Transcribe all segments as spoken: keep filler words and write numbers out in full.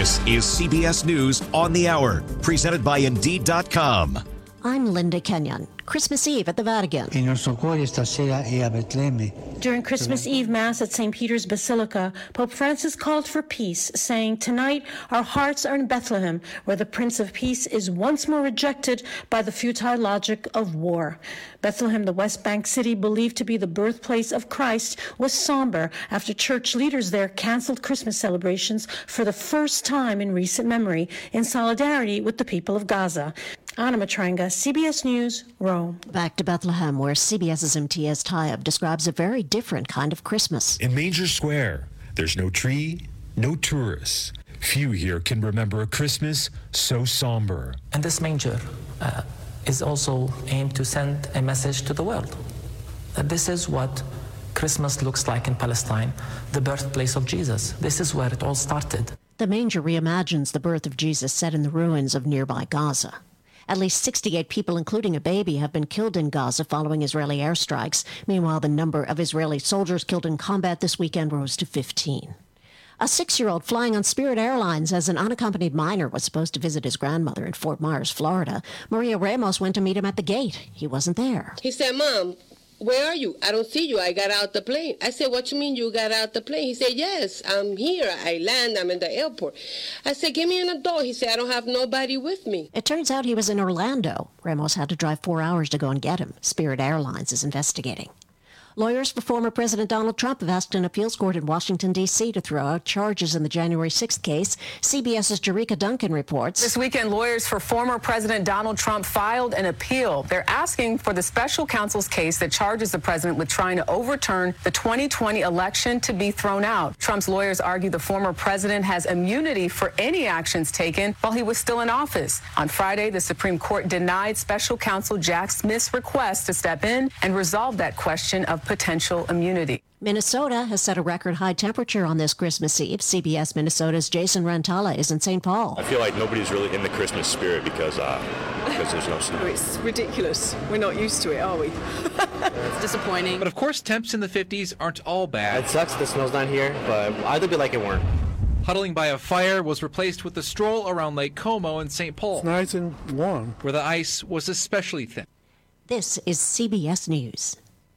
This is C B S News on the Hour, presented by Indeed dot com. I'm Linda Kenyon. Christmas Eve at the Vatican. Il nostro cuore stasera è a Betlemme. During Christmas Eve Mass at Saint Peter's Basilica, Pope Francis called for peace, saying, "Tonight our hearts are in Bethlehem, where the Prince of Peace is once more rejected by the futile logic of war." Bethlehem, the West Bank city believed to be the birthplace of Christ, was somber after church leaders there canceled Christmas celebrations for the first time in recent memory in solidarity with the people of Gaza. Anna Matranga, C B S News, Rome. Back to Bethlehem, where CBS's Imtiaz Tayeb describes a very different kind of Christmas. In Manger Square, there's no tree, no tourists. Few here can remember a Christmas so somber. And this manger uh, is also aimed to send a message to the world. That this is what Christmas looks like in Palestine, the birthplace of Jesus. This is where it all started. The manger reimagines the birth of Jesus set in the ruins of nearby Gaza. At least sixty-eight people, including a baby, have been killed in Gaza following Israeli airstrikes. Meanwhile, the number of Israeli soldiers killed in combat this weekend rose to fifteen. A six-year-old flying on Spirit Airlines as an unaccompanied minor was supposed to visit his grandmother in Fort Myers, Florida. Maria Ramos went to meet him at the gate. He wasn't there. He said, "Mom, where are you? I don't see you. I got out the plane." I said, "What you mean you got out the plane?" He said, "Yes, I'm here. I land. I'm in the airport." I said, "Give me an adult." He said, "I don't have nobody with me." It turns out he was in Orlando. Ramos had to drive four hours to go and get him. Spirit Airlines is investigating. Lawyers for former President Donald Trump have asked an appeals court in Washington, D C to throw out charges in the January sixth case. CBS's Jerika Duncan reports. This weekend, lawyers for former President Donald Trump filed an appeal. They're asking for the special counsel's case that charges the president with trying to overturn the twenty twenty election to be thrown out. Trump's lawyers argue the former president has immunity for any actions taken while he was still in office. On Friday, the Supreme Court denied special counsel Jack Smith's request to step in and resolve that question of potential immunity. Minnesota has set a record high temperature on this Christmas Eve. C B S Minnesota's Jason Rantala is in Saint Paul. I feel like nobody's really in the Christmas spirit because uh, because there's no snow. Oh, it's ridiculous. We're not used to it, are we? It's disappointing. But of course, temps in the fifties aren't all bad. It sucks the snow's not here, but I'd be like it weren't. Huddling by a fire was replaced with a stroll around Lake Como in Saint Paul. It's nice and warm. Where the ice was especially thin. This is C B S News.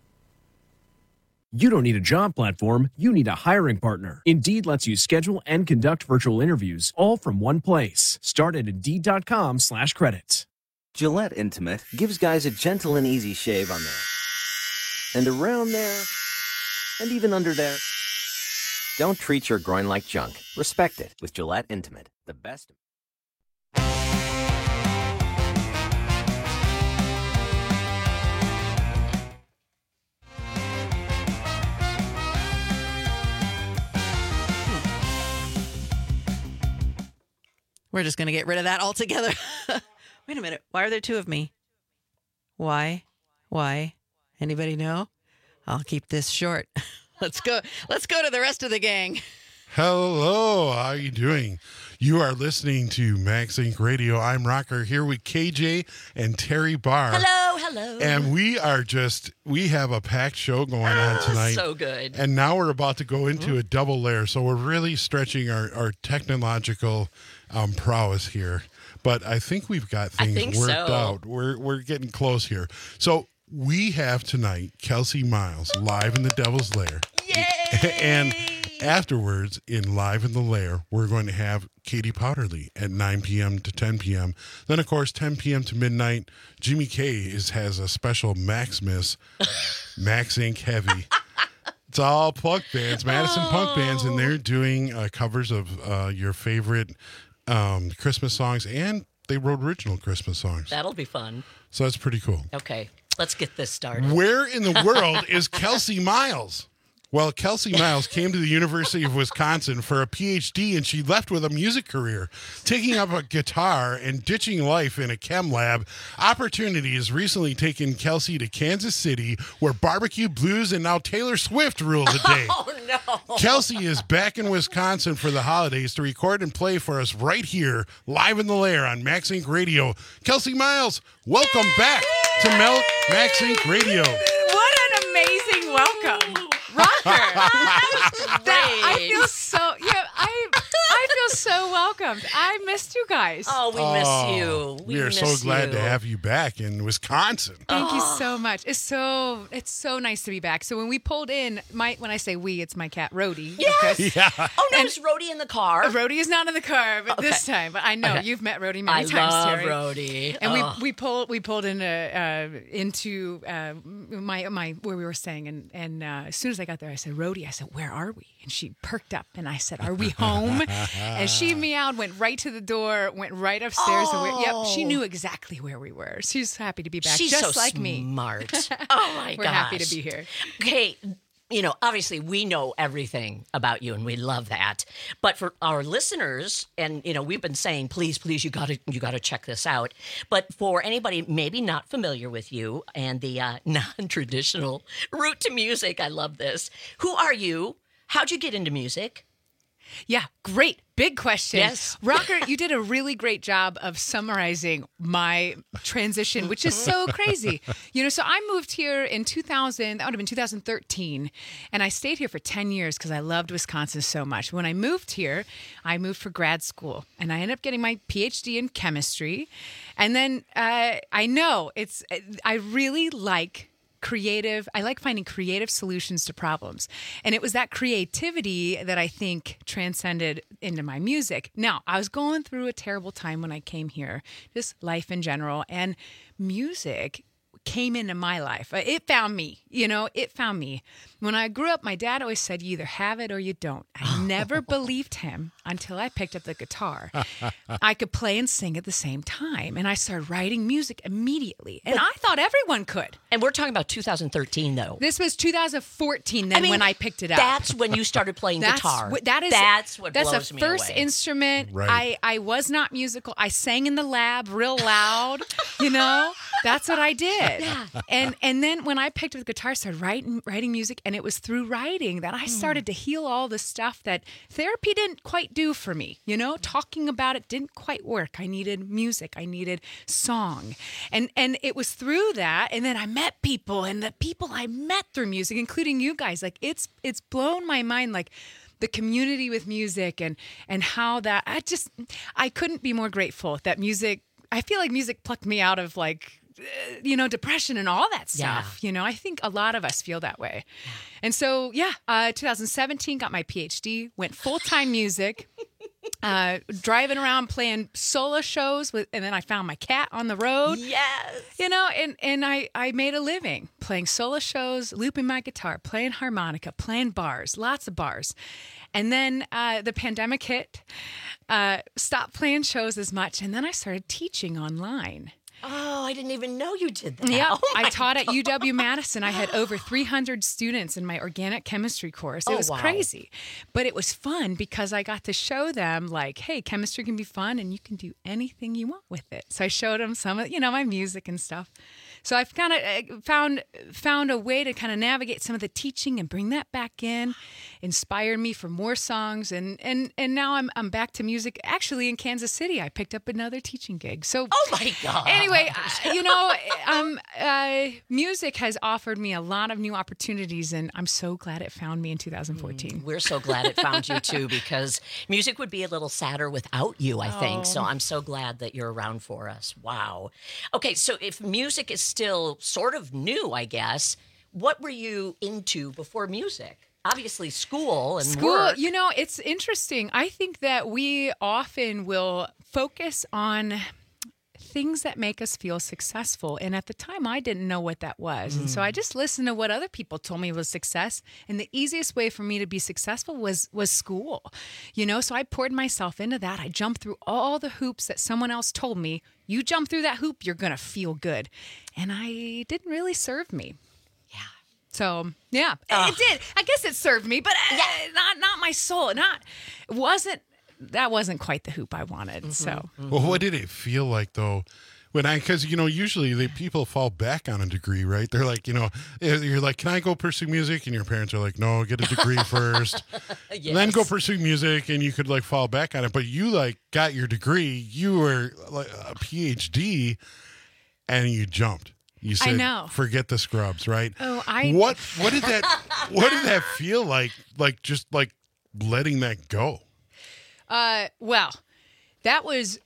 You don't need a job platform, you need a hiring partner. Indeed lets you schedule and conduct virtual interviews all from one place. Start at Indeed.com slash credits. Gillette Intimate gives guys a gentle and easy shave on there. And around there. And even under there. Don't treat your groin like junk. Respect it with Gillette Intimate. The best. We're just going to get rid of that altogether. Wait a minute. Why are there two of me? Why? Why? Anybody know? I'll keep this short. Let's go. Let's go to the rest of the gang. Hello. How are you doing? You are listening to Max Inc Radio. I'm Rocker here with K J and Terry Barr. Hello. Hello. And we are just, we have a packed show going on tonight. So good. And now we're about to go into a double layer. So we're really stretching our, our technological um, prowess here. But I think we've got things worked so. out. We're we're getting close here. So we have tonight Kelsey Miles live in the Devil's Lair. Yay! And afterwards, in Live in the Lair, we're going to have Katie Powderly at nine p.m. to ten p.m. Then, of course, ten p.m. to midnight, Jimmy K is, has a special Maximus, Max Inc Heavy. It's all punk bands, Madison oh. punk bands, and they're doing uh, covers of uh, your favorite um, Christmas songs, and they wrote original Christmas songs. That'll be fun. So that's pretty cool. Okay, let's get this started. Where in the world is Kelsey Miles? Well, Kelsey Miles came to the University of Wisconsin for a P H D, and she left with a music career, taking up a guitar and ditching life in a chem lab. Opportunity has recently taken Kelsey to Kansas City, where barbecue blues and now Taylor Swift rule the day. Oh, no. Kelsey is back in Wisconsin for the holidays to record and play for us right here, live in the Lair on Max Inc Radio. Kelsey Miles, welcome Yay! back to Mel- Max Inc Radio. What an amazing welcome. Rocker. that, I feel so, yeah, I I feel so welcomed. I missed you guys. Oh, we Oh, miss you. We, are miss so glad you. to have you back in Wisconsin. Thank you so much. It's so it's so nice to be back. So when we pulled in, my when I say we, it's my cat Rhodey. Yes. Okay? Yeah. Oh no, is Rhodey in the car? Uh, Rhodey is not in the car, but Okay. this time. But I know Okay. you've met Rhodey many I times, love Terry. Rhodey. And Oh. we we pulled we pulled in uh, uh, into uh, my my where we were staying, and and uh, as soon as I got there, I said, Rhodey, I said, where are we? And she perked up, and I said, are we home? And she meowed, went right to the door, went right upstairs. Oh. And we, yep, she knew exactly where we were. She's happy to be back, She's just so like me. smart. Oh my We're gosh. happy to be here. Okay, you know, obviously we know everything about you and we love that. But for our listeners, and you know, we've been saying, please, please, you gotta you gotta check this out. But for anybody maybe not familiar with you and the uh, non-traditional route to music, I love this. Who are you? How'd you get into music? Yeah, great. Big question. Yes. Rocker, you did a really great job of summarizing my transition, which is so crazy. You know, so I moved here in two thousand, that would have been two thousand thirteen, and I stayed here for ten years because I loved Wisconsin so much. When I moved here, I moved for grad school, and I ended up getting my P H D in chemistry. And then uh, I know it's, I really like creative. I like finding creative solutions to problems. And it was that creativity that I think transcended into my music. Now, I was going through a terrible time when I came here, just life in general, and music came into my life. It found me, you know, it found me. When I grew up, my dad always said, you either have it or you don't. I never believed him until I picked up the guitar. I could play and sing at the same time. And I started writing music immediately. And I thought everyone could. And we're talking about two thousand thirteen, though. This was two thousand fourteen then I mean, when I picked it up. That's when you started playing That's guitar. what- that is, that's what that's blows the me first away. instrument. Right. I, I was not musical. I sang in the lab real loud, you know? That's what I did. Yeah. And and then when I picked up the guitar, I started writing, writing music, and it was through writing that I started to heal all the stuff that therapy didn't quite do for me. You know, talking about it didn't quite work. I needed music. I needed song. And and it was through that. And then I met people, and the people I met through music, including you guys, like it's it's blown my mind, like the community with music and and how that I just I couldn't be more grateful that music. I feel like music plucked me out of like you know, depression and all that stuff. Yeah. You know, I think a lot of us feel that way. And so, yeah, uh, two thousand seventeen, got my P H D, went full-time music, uh, driving around playing solo shows with, and then I found my cat on the road. Yes. You know, and, and I, I made a living playing solo shows, looping my guitar, playing harmonica, playing bars, lots of bars. And then uh, the pandemic hit, uh, stopped playing shows as much, and then I started teaching online. Oh, I didn't even know you did that. Yeah, Oh I my taught at God. U W Madison. I had over three hundred students in my organic chemistry course. It Oh, was wow. crazy, but it was fun because I got to show them like, hey, chemistry can be fun and you can do anything you want with it. So I showed them some of, you know, my music and stuff. So I've kind of found found a way to kind of navigate some of the teaching and bring that back in, inspired me for more songs, and and and now I'm I'm back to music. Actually, in Kansas City, I picked up another teaching gig. So oh my God. Anyway, uh, you know, um, uh, music has offered me a lot of new opportunities, and I'm so glad it found me in two thousand fourteen. We're so glad it found you too, because music would be a little sadder without you, I think. So Oh. I'm so glad that you're around for us. Wow. Okay, so if music is still sort of new, I guess, what were you into before music? Obviously school and School, work. you know, it's interesting. I think that we often will focus on things that make us feel successful. And at the time, I didn't know what that was. Mm. And so I just listened to what other people told me was success. And the easiest way for me to be successful was was school. You know, so I poured myself into that. I jumped through all the hoops that someone else told me. You jump through that hoop, you're going to feel good. And I didn't really serve me. So yeah, Ugh. it did. I guess it served me, but uh, not not my soul. Not it wasn't. That wasn't quite the hoop I wanted. Mm-hmm. So mm-hmm. Well, what did it feel like though? When I, because you know, usually the people fall back on a degree, right? They're like, you know, you're like, can I go pursue music? And your parents are like, no, get a degree first, yes. Then go pursue music, and you could like fall back on it. But you like got your degree, you were like a P H D, and you jumped. You said, I know. Forget the scrubs, right? Oh, I. What what did that what did that feel like? Like just like letting that go. Uh, well, that was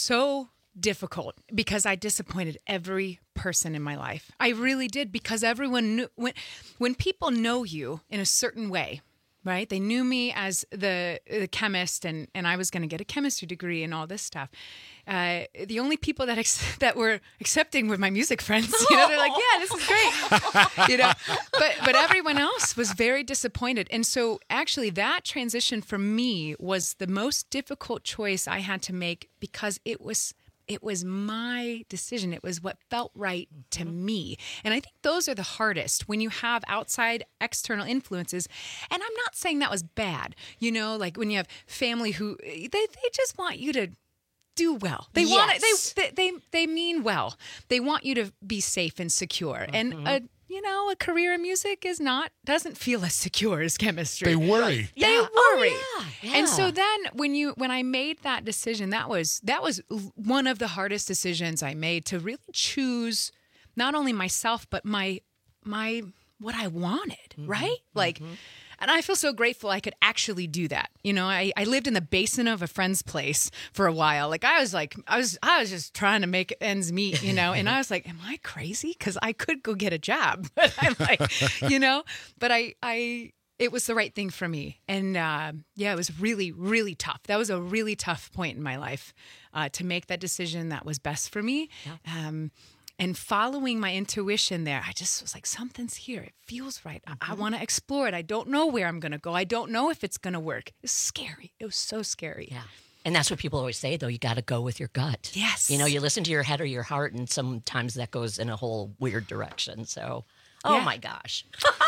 so difficult because I disappointed every person in my life. I really did, because everyone knew when when people know you in a certain way, right? They knew me as the the chemist, and, and I was going to get a chemistry degree and all this stuff. Uh, the only people that ex- that were accepting were my music friends. You know, they're like, "Yeah, this is great." You know, but but everyone else was very disappointed, and so actually that transition for me was the most difficult choice I had to make, because it was. It was my decision. It was what felt right to me. And I think those are the hardest when you have outside external influences. And I'm not saying that was bad. You know, like when you have family who, they, they just want you to do well. They Yes. want it, they, they, they, they mean well. They want you to be safe and secure. And a, you know, a career in music is not, doesn't feel as secure as chemistry. They worry. They Yeah. worry. Oh, yeah. And so Yeah. then when you when I made that decision, that was that was one of the hardest decisions I made, to really choose not only myself but my my what I wanted, Mm-hmm. right? Like, and I feel so grateful I could actually do that. You know, I, I lived in the basement of a friend's place for a while. Like I was like, I was, I was just trying to make ends meet, you know, and I was like, am I crazy? Cause I could go get a job, but I'm like, you know, but I, I, it was the right thing for me. And uh, yeah, it was really, really tough. That was a really tough point in my life uh, to make that decision that was best for me. Yeah. Um, And following my intuition there, I just was like, something's here. It feels right. I, I want to explore it. I don't know where I'm going to go. I don't know if it's going to work. It's scary. It was so scary. Yeah. And that's what people always say, though. You got to go with your gut. Yes. You know, you listen to your head or your heart, and sometimes that goes in a whole weird direction. So, oh Yeah. my gosh.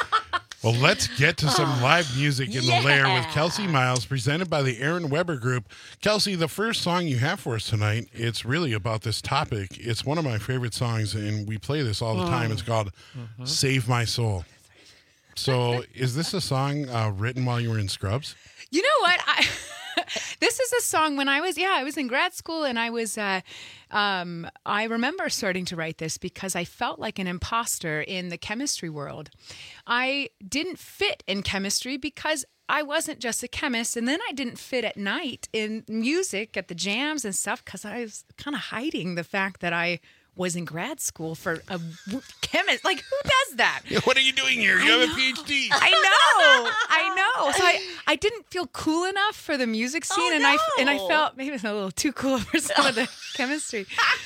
Well, let's get to some live music in yeah. the Lair with Kelsey Miles, presented by the Aaron Weber Group. Kelsey, the first song you have for us tonight, it's really about this topic. It's one of my favorite songs, and we play this all the time. It's called Mm-hmm. Save My Soul. So is this a song uh, written while you were in Scrubs? You know what? I, this is a song when I was, yeah, I was in grad school, and I was, uh, um, I remember starting to write this because I felt like an imposter in the chemistry world. I didn't fit in chemistry because I wasn't just a chemist, and then I didn't fit at night in music at the jams and stuff because I was kind of hiding the fact that I was in grad school for a chemist. Like, who does that? Yeah, what are you doing here? You I have know. a P H D. I know, I know. So I, I didn't feel cool enough for the music scene, Oh, and I and I no. felt maybe it's a little too cool for some of the chemistry.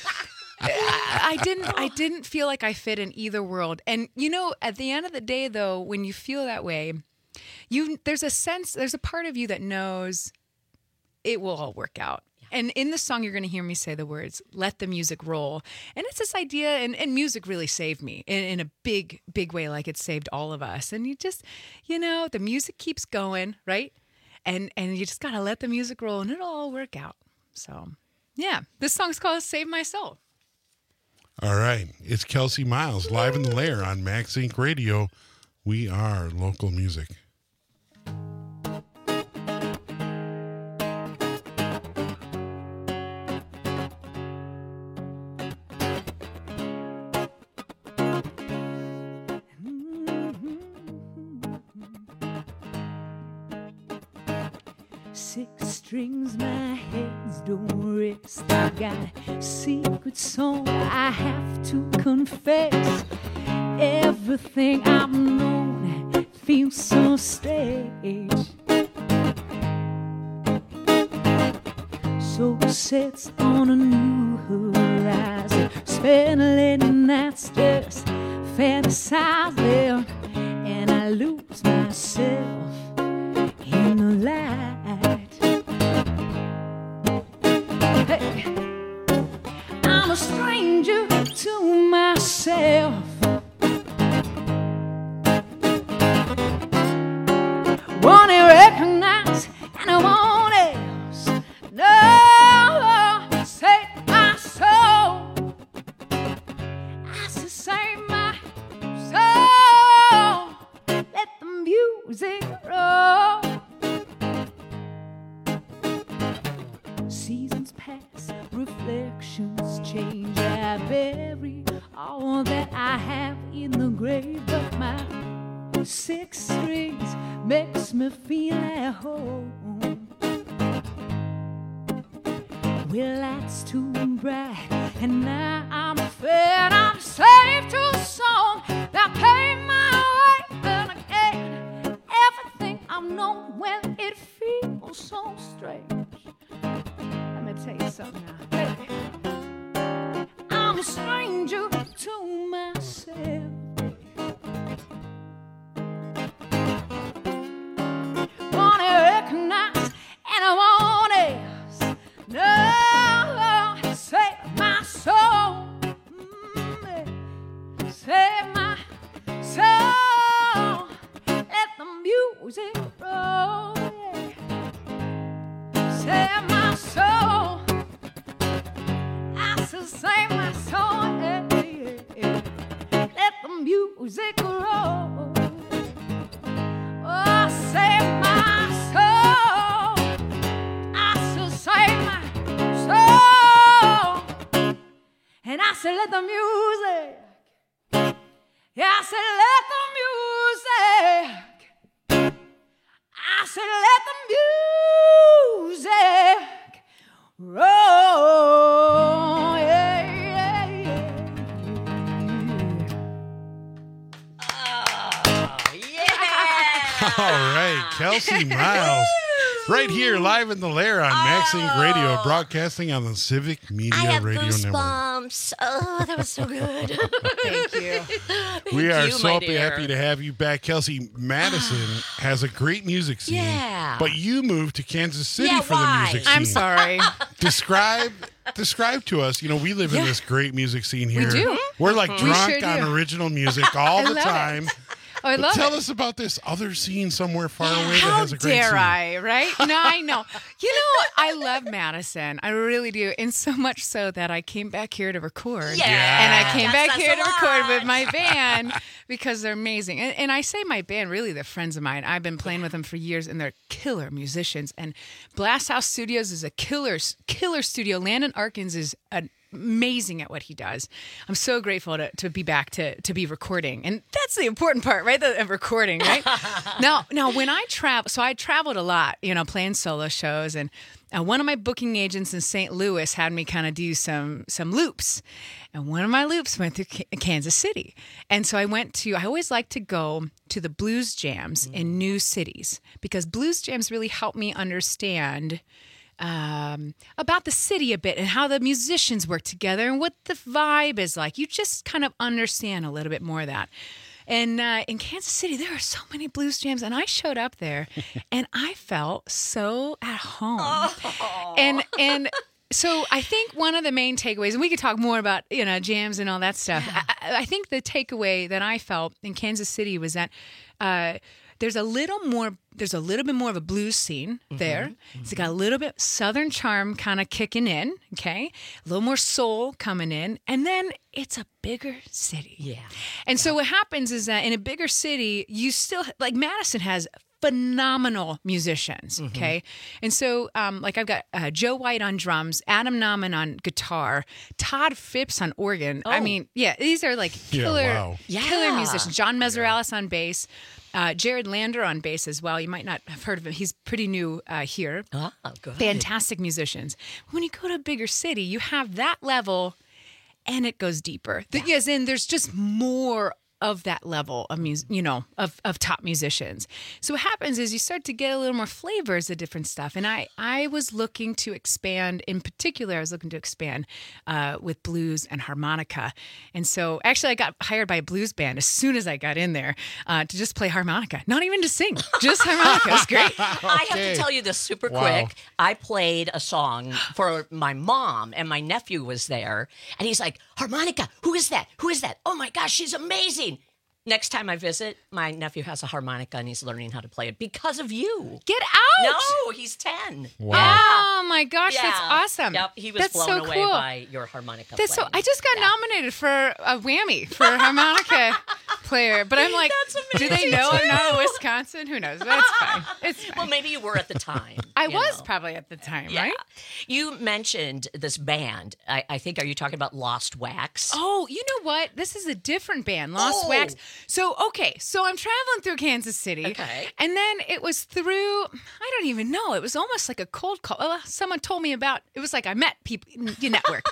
I, I didn't I didn't feel like I fit in either world. And you know, at the end of the day, though, when you feel that way, you there's a sense, there's a part of you that knows it will all work out. And in the song, you're going to hear me say the words, let the music roll. And it's this idea, and, and music really saved me in, in a big, big way, like it saved all of us. And you just, you know, the music keeps going, right? And and you just got to let the music roll, and it'll all work out. So, yeah, this song's called Save My Soul. All right. It's Kelsey Miles, live in the Lair on Max Inc Radio. We are local music. Six strings, my hands don't rest. I got a secret song I have to confess. Everything I've known feels so strange. So sets on a new horizon. Spend late nights just fantasizing, and I lose myself in the light. Hey, I'm a stranger to myself. Won't recognize anyone else. No, save my soul. I said save my soul. Let the music roll. Seasons pass, reflections change. I bury all that I have in the grave, but my six strings makes me feel at home. Well, that's too bright, and now I'm fed. I'm saved to a song that paid my way, and again, everything I've known when it feels so strange. Let me tell you something now, baby. I'm a stranger to myself. Wanna recognize anyone else? No, save my soul. Mm, save my soul. Let the music roll. Yeah. Save my soul. I said, save my soul. Yeah, yeah, yeah. Let the music roll. Oh, save my soul. I said, save my soul. And I said, let the music. Yeah, I said, let the music. I said, let the music roll. Yeah, yeah, yeah. All right, Kelsey Miles. Right here, live in the lair on Max Inc Radio, broadcasting on the Civic Media I have Radio Network. goosebumps. Oh, that was so good. Thank you. We are you, so my dear. happy to have you back. Kelsey, Madison has a great music scene. Yeah. But you moved to Kansas City Yeah, for why? the music scene. I'm sorry. Describe describe to us, you know, we live in Yeah. this great music scene here. do. We're like We drunk sure on do. original music all I the love it. time. Oh, I But love tell it. us about this other scene somewhere far away that How has a great dare scene. I, right? No, I know. You know, I love Madison. I really do. And so much so that I came back here to record. Yeah. And I came That's back us here a to record lot. with my band because they're amazing. And, and I say my band, really, they're friends of mine. I've been playing with them for years, and they're killer musicians. And Blast House Studios is a killer, killer studio. Landon Arkins is an amazing at what he does. I'm so grateful to, to be back to to be recording, and that's the important part, right? The of recording, right? now, now when I travel, so I traveled a lot, you know, playing solo shows, and uh, one of my booking agents in Saint Louis had me kind of do some some loops, and one of my loops went through K- Kansas City, and so I went to. I always like to go to the blues jams mm. in new cities because blues jams really help me understand. Um, about the city a bit and how the musicians work together and what the vibe is like. You just kind of understand a little bit more of that. And uh, in Kansas City, there are so many blues jams, and I showed up there, and I felt so at home. Oh. And and so I think one of the main takeaways, and we could talk more about you know jams and all that stuff. Yeah. I, I think the takeaway that I felt in Kansas City was that. Uh, There's a little more. There's a little bit more of a blues scene there. Mm-hmm. It's got a little bit Southern charm kind of kicking in. Okay, a little more soul coming in, and then it's a bigger city. Yeah. And yeah. so what happens is that in a bigger city, you still like Madison has phenomenal musicians. Mm-hmm. Okay, and so um, like I've got uh, Joe White on drums, Adam Nauman on guitar, Todd Phipps on organ. Oh. I mean, yeah, these are like killer, yeah, wow. killer yeah. musicians. John Meseralis yeah. on bass. Uh, Jared Lander on bass as well. You might not have heard of him. He's pretty new uh, here. Oh, good. Fantastic musicians. When you go to a bigger city, you have that level, and it goes deeper. Yeah. The, as in, there's just more of that level of music, you know, of, of top musicians. So what happens is you start to get a little more flavors of different stuff. And I, I was looking to expand, in particular, I was looking to expand uh, with blues and harmonica. And so actually I got hired by a blues band as soon as I got in there uh, to just play harmonica, not even to sing, just harmonica. It was great. Okay. I have to tell you this super wow. quick. I played a song for my mom, and my nephew was there. And he's like, harmonica, who is that? Who is that? Oh my gosh, she's amazing. Next time I visit, my nephew has a harmonica and he's learning how to play it because of you. Get out! No, he's ten. Wow. Yeah. Oh my gosh, yeah. that's awesome. Yep, he was that's blown so away cool. by your harmonica That's playing. so. I just got yeah. nominated for a Whammy for harmonica player, but I'm like, do they know I'm not a Wisconsin? Who knows? That's fine. It's fine. Well, maybe you were at the time. I you was know. probably at the time, Yeah. right? You mentioned this band. I, I think, are you talking about Lost Wax? Oh, you know what? This is a different band, Lost Oh. Wax. So, okay, so I'm traveling through Kansas City. Okay. And then it was through, I don't even know, it was almost like a cold call. Uh, someone told me about, it was like I met people, you network.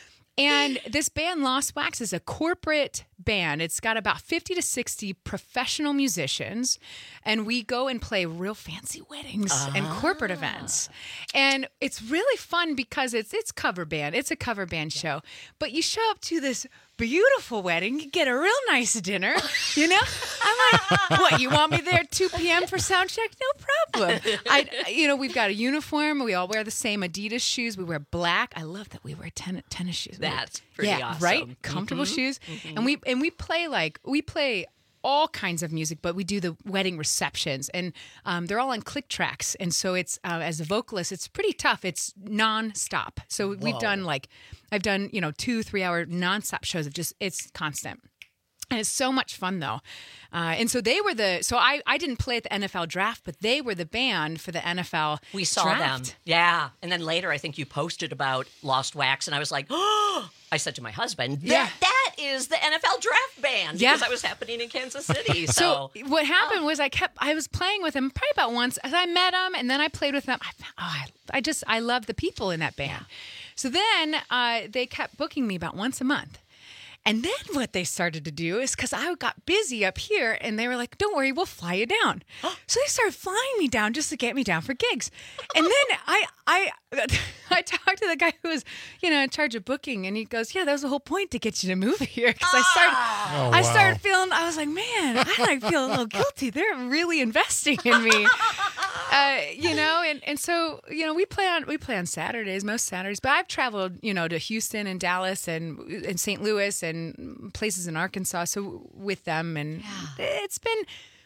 And this band, Lost Wax, is a corporate band. It's got about fifty to sixty professional musicians, and we go and play real fancy weddings and corporate events. And it's really fun because it's it's cover band. It's a cover band show. But you show up to this beautiful wedding, you get a real nice dinner, you know? I'm like, what, you want me there at two p.m. for sound check? No problem. I, you know, we've got a uniform. We all wear the same Adidas shoes. We wear black. I love that we wear ten, tennis shoes. That's pretty yeah, awesome. right? Comfortable Mhm. shoes. Mhm. And we and we play like, we play all kinds of music, but we do the wedding receptions, and um, they're all on click tracks. And so it's, uh, as a vocalist, it's pretty tough. It's nonstop. So we've Whoa. done like, I've done, you know, two, three hour nonstop shows of just, it's constant. And it's so much fun, though. Uh, and so they were the, so I, I didn't play at the N F L draft, but they were the band for the N F L We saw draft. them. Yeah. And then later, I think you posted about Lost Wax, and I was like, oh, I said to my husband, that, Yeah. that is the N F L draft band. Yeah. Because that was happening in Kansas City. So, So what happened was I kept, I was playing with him probably about once as I met him, and then I played with them. I, found- oh, I, I just, I love the people in that band. So then uh, they kept booking me about once a month. And then what they started to do is, because I got busy up here, and they were like, don't worry, we'll fly you down. So they started flying me down just to get me down for gigs. And then I I I talked to the guy who was, you know, in charge of booking, and he goes, yeah, that was the whole point, to get you to move here. Because I started, Oh, I wow. started feeling, I was like, man, I like feel a little guilty. They're really investing in me. Uh, you know, and, and so, you know, we play on we play on Saturdays, most Saturdays, but I've traveled, you know, to Houston and Dallas and and Saint Louis and places in Arkansas, so with them, and it's been,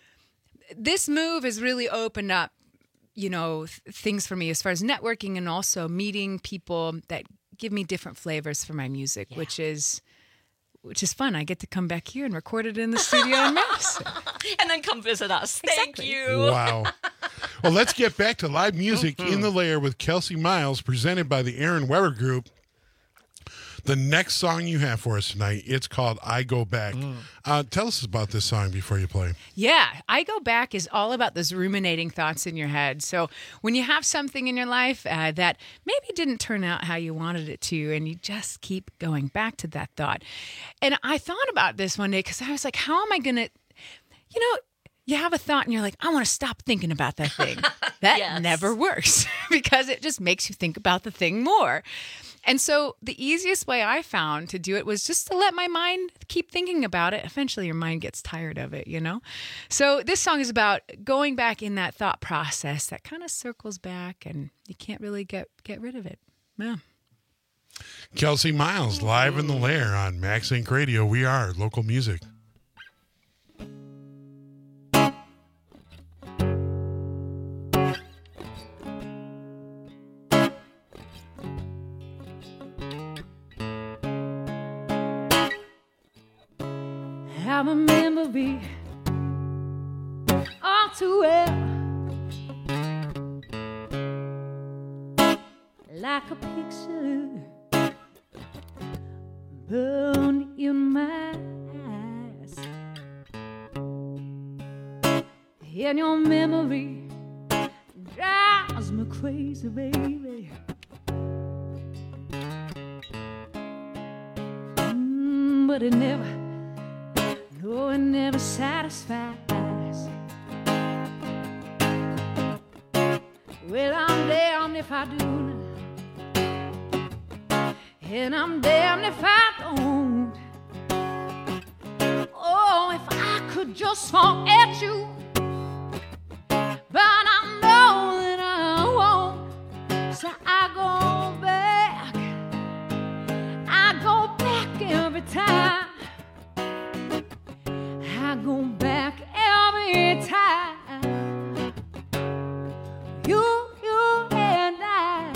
this move has really opened up, you know, th- things for me as far as networking, and also meeting people that give me different flavors for my music, which is which is fun. I get to come back here and record it in the studio in Madison. and then come visit us. Thank you. Wow. Well, let's get back to live music in the lair with Kelsey Miles, presented by the Aaron Weber Group. The next song you have for us tonight, it's called I Go Back. Uh, tell us about this song before you play. Yeah, I Go Back is all about those ruminating thoughts in your head. So when you have something in your life uh, that maybe didn't turn out how you wanted it to, and you just keep going back to that thought. And I thought about this one day because I was like, how am I going to, you know, you have a thought and you're like, I want to stop thinking about that thing. That Yes. never works because it just makes you think about the thing more. And so the easiest way I found to do it was just to let my mind keep thinking about it. Eventually your mind gets tired of it, you know? So this song is about going back in that thought process that kind of circles back, and you can't really get, get rid of it. Yeah. Kelsey Miles, live in the lair on Max Inc Radio. We are local music. Have a memory all too well, like a picture burned in my eyes. And your memory drives me crazy, baby. Mm, but it never, no, it never satisfies. Well, I'm damned if I do, and I'm damned if I don't. Oh, if I could just forget you, but I know that I won't. So I go back, I go back every time. I go back every time. You, you and I.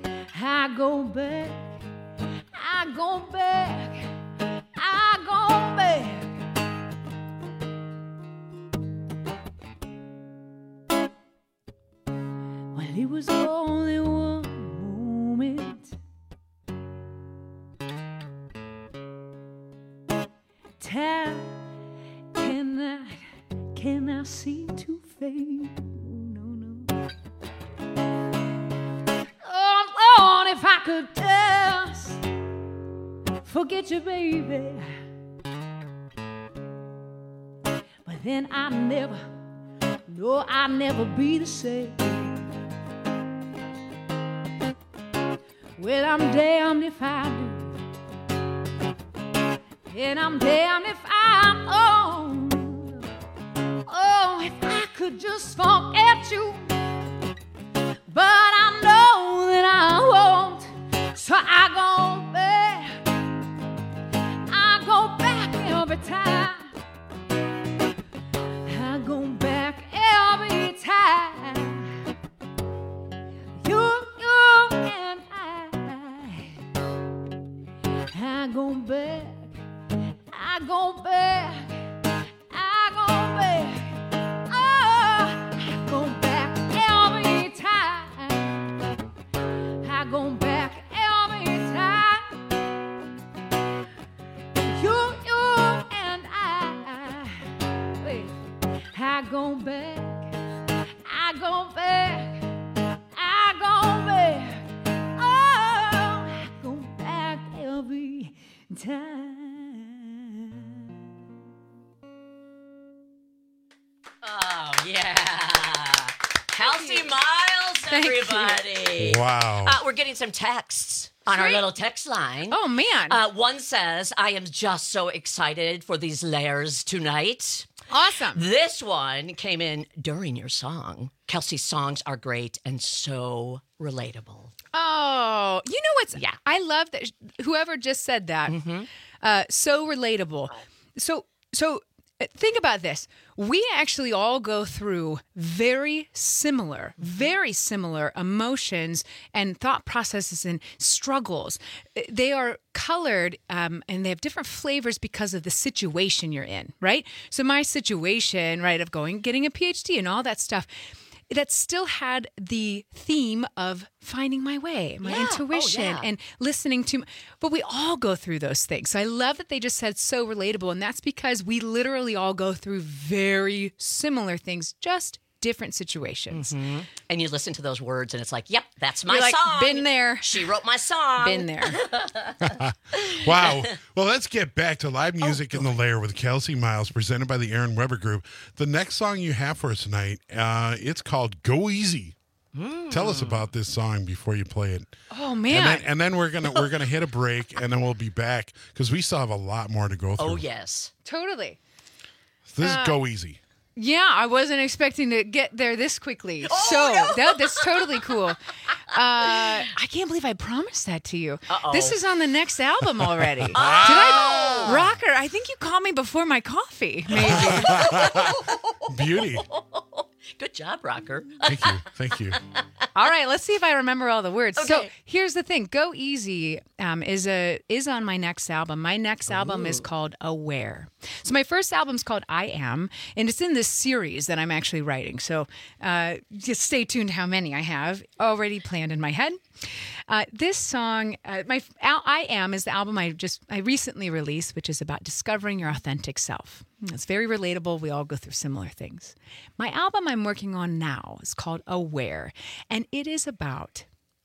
I go back, I go back, I go it was only one moment. Time cannot, cannot seem to fade. No, no. Oh, Lord, if I could just forget you, baby. But then I never, no, I'll never be the same. Well, I'm damned if I do. And I'm damned if I don't. Oh, if I could just forget you. But I know that I won't. So I go back. I go back every time. I go back every time. You, you and I. I go back. I go back, I go back, oh, I go back every time, I go back every time, you, you and I, wait, I go back, I go back, I go back, oh, I go back every time. Oh, yeah. Kelsey Miles, Thank everybody. you. Wow. Uh, we're getting some texts on our Sweet. little text line. Oh, man. Uh, one says, I am just so excited for these layers tonight. Awesome. This one came in during your song. Kelsey's songs are great and so relatable. Oh, you know what's... Yeah. I love that whoever just said that. Mm-hmm. Uh, so relatable. So, so uh, think about this. We actually all go through very similar, very similar emotions and thought processes and struggles. They are colored um, and they have different flavors because of the situation you're in, right? So my situation, right, of going, getting a P H D and all that stuff, that still had the theme of finding my way, my Yeah. intuition, Oh, yeah. and listening to. But we all go through those things. So I love that they just said so relatable, and that's because we literally all go through very similar things, just different situations. Mm-hmm. And you listen to those words, and it's like, yep, that's my You're like, song. been there. She wrote my song. Been there. Wow. Well, let's get back to live music Oh, in the layer with Kelsey Miles, presented by the Aaron Weber Group. The next song you have for us tonight, uh, it's called Go Easy. Mm. Tell us about this song before you play it. Oh man! And then, and then we're gonna we're gonna hit a break, and then we'll be back because we still have a lot more to go through. Oh, yes. Totally. This Uh, is Go Easy. Yeah, I wasn't expecting to get there this quickly. Oh, so no. that, that's totally cool. Uh, I can't believe I promised that to you. Uh-oh. This is on the next album already. Did Oh. I, Rocker? I think you called me before my coffee. Maybe. Beauty. Good job, Rocker. Thank you. Thank you. All right, let's see if I remember all the words. So Okay. here's the thing: "Go Easy" um, is a is on my next album. My next album is called "Aware." So my first album's called "I Am," and it's in this series that I'm actually writing. So uh, just stay tuned how many I have already planned in my head. Uh, this song, uh, my Al- "I Am" is the album I just I recently released, which is about discovering your authentic self. It's very relatable. We all go through similar things. My album I'm working on now is called "Aware," and it is about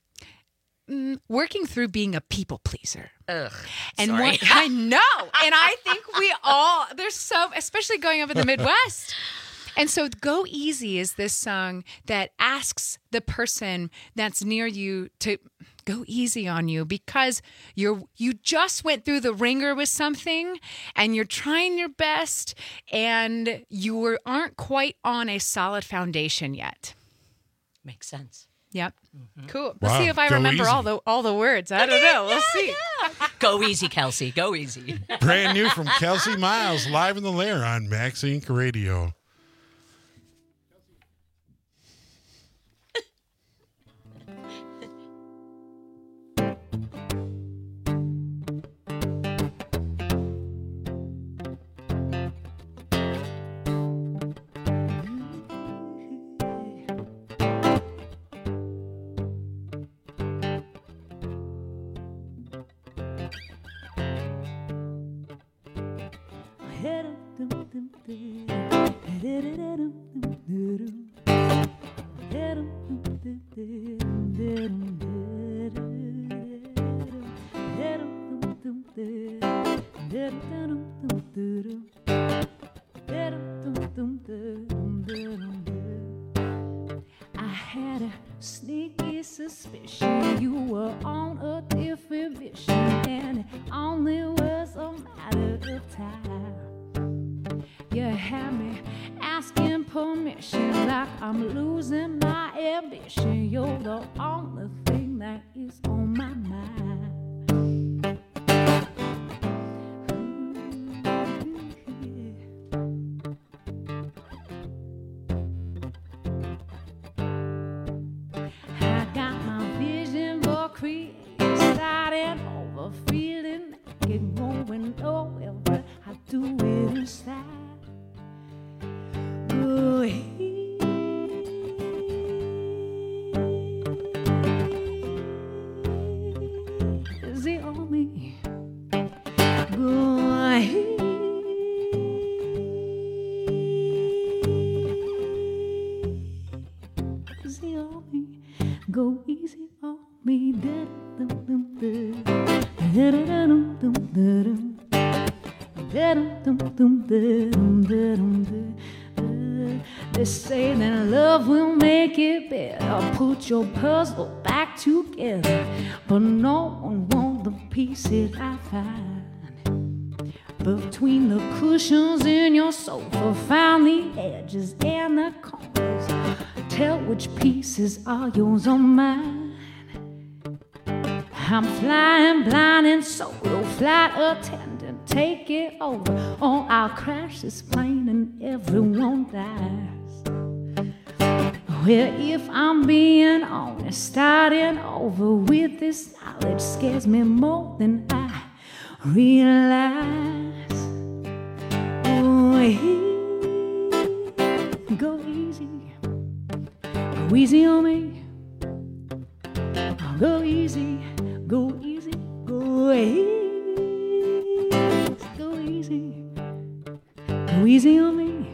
mm, working through being a people pleaser. Ugh. And sorry. what, I know, and I think we all there's so especially going up in the Midwest. And so Go Easy is this song that asks the person that's near you to go easy on you because you're you just went through the ringer with something and you're trying your best and you were, aren't quite on a solid foundation yet. Makes sense. Yep. Mm-hmm. Cool. Let's Wow. see if I Go remember easy. all the all the words. I don't know. We'll see. Go easy, Kelsey. Go easy. Brand new from Kelsey Miles, live in the lair on Max Inc Radio. I had a sneaky suspicion you were on a different vision, and it only was a matter of time. You had me asking permission like I'm losing my ambition. You're the only thing that is on my mind. I got my vision for creating, starting over, feeling naked, going nowhere, but I do it inside. Go easy on me. Go easy on me. Go easy on me. They say that love will make it better. Put your puzzle back together, but no one wants the pieces I find between the cushions in your sofa. Found the edges and the corners. Tell which pieces are yours or mine. I'm flying blind and solo, flight attendant, take it over, or I'll crash this plane and everyone dies. Well, if I'm being honest, starting over with this knowledge scares me more than I realize. Oh, go easy, go easy on me. Go easy, go easy, go easy, go easy, go easy on me.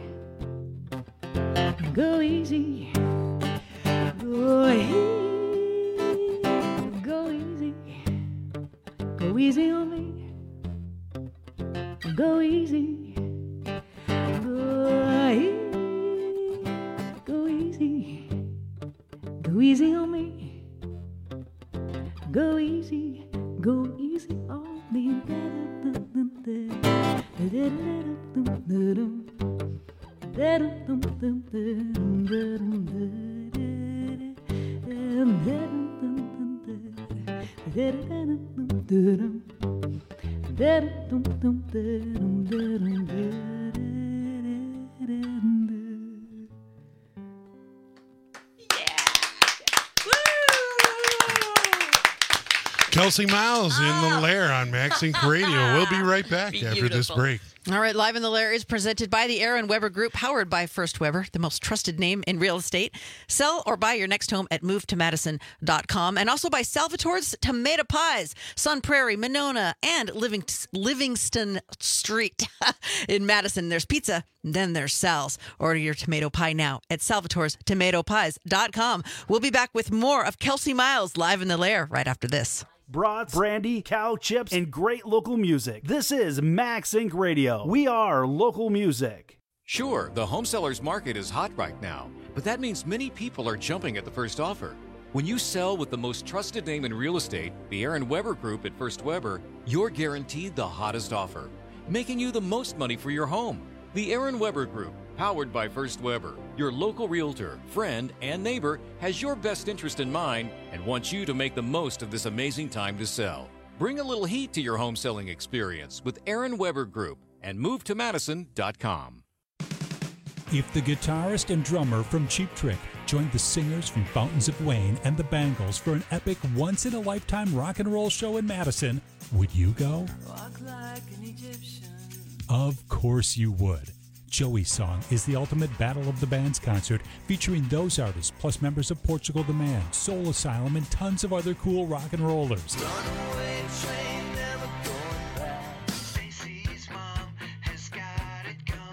Go easy, go easy, go easy, go easy on me. Go easy, go easy, go easy, go easy on me. Go easy, go easy on me. Kelsey Miles in the Lair on Max Inc Radio. We'll be right back Beautiful. after this break. All right, Live in the Lair is presented by the Aaron Weber Group, powered by First Weber, the most trusted name in real estate. Sell or buy your next home at move to madison dot com, and also by Salvatore's Tomato Pies, Sun Prairie, Monona, and Living- Livingston Street in Madison. There's pizza, then there's Sal's. Order your tomato pie now at salvatores tomato pies dot com. We'll be back with more of Kelsey Miles Live in the Lair right after this. Brats, brandy, cow chips, and great local music. This is Max Inc Radio. We are local music. Sure, the home sellers market is hot right now, but that means many people are jumping at the first offer. When you sell with the most trusted name in real estate, the Aaron Weber Group at First Weber, you're guaranteed the hottest offer, making you the most money for your home. The Aaron Weber Group, powered by First Weber, your local realtor, friend, and neighbor, has your best interest in mind and wants you to make the most of this amazing time to sell. Bring a little heat to your home selling experience with Aaron Weber Group and move to madison dot com. If the guitarist and drummer from Cheap Trick joined the singers from Fountains of Wayne and the Bangles for an epic once-in-a-lifetime rock and roll show in Madison, would you go? Walk like an Egyptian. Of course you would. Joey's Song is the ultimate Battle of the Bands concert featuring those artists plus members of Portugal the Man, Soul Asylum, and tons of other cool rock and rollers. Runaway train, never going back. Stacy's mom has got it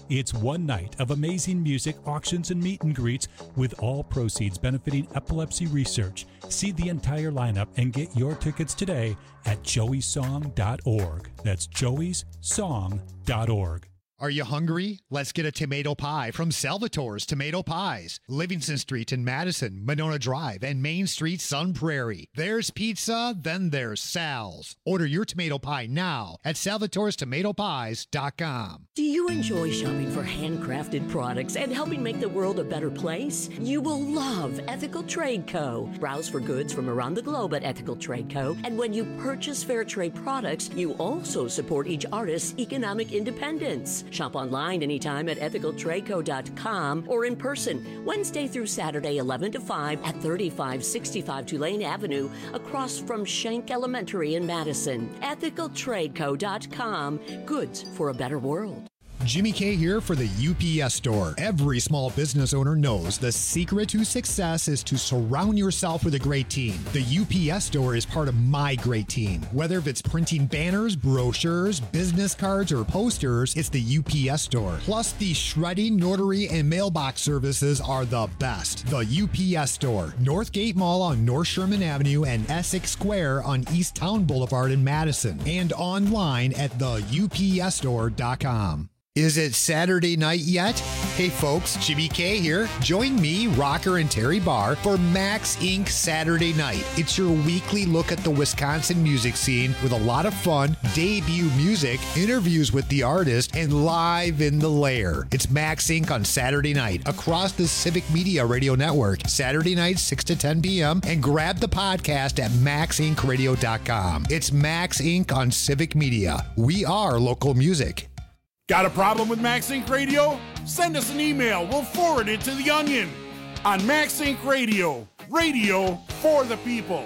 It's one night of amazing music, auctions, and meet and greets, with all proceeds benefiting epilepsy research. See the entire lineup and get your tickets today at joeys song dot org. That's joeys song dot org. Are you hungry? Let's get a tomato pie from Salvatore's Tomato Pies. Livingston Street in Madison, Monona Drive, and Main Street, Sun Prairie. There's pizza, then there's Sal's. Order your tomato pie now at salvatores tomato pies dot com. Do you enjoy shopping for handcrafted products and helping make the world a better place? You will love Ethical Trade Co. Browse for goods from around the globe at Ethical Trade Co. And when you purchase fair trade products, you also support each artist's economic independence. Shop online anytime at ethical trade co dot com or in person Wednesday through Saturday, eleven to five at thirty-five sixty-five Tulane Avenue, across from Schenck Elementary in Madison. ethical trade co dot com. Goods for a better world. Jimmy K here for the U P S Store. Every small business owner knows the secret to success is to surround yourself with a great team. The U P S Store is part of my great team. Whether if it's printing banners, brochures, business cards, or posters, it's the U P S Store. Plus, the shredding, notary, and mailbox services are the best. The U P S Store. Northgate Mall on North Sherman Avenue and Essex Square on East Town Boulevard in Madison. And online at the U P S store dot com. Is it Saturday night yet? Hey folks, Jimmy K here. Join me, Rocker, and Terry Barr for Max Incorporated Saturday Night. It's your weekly look at the Wisconsin music scene with a lot of fun, debut music, interviews with the artist, and live in the lair. It's Max Incorporated on Saturday night across the Civic Media Radio Network. Saturday night, six to ten p.m. And grab the podcast at max inc radio dot com. It's Max Incorporated on Civic Media. We are local music. Got a problem with Max Inc Radio? Send us an email. We'll forward it to The Onion on Max Inc Radio. Radio for the people.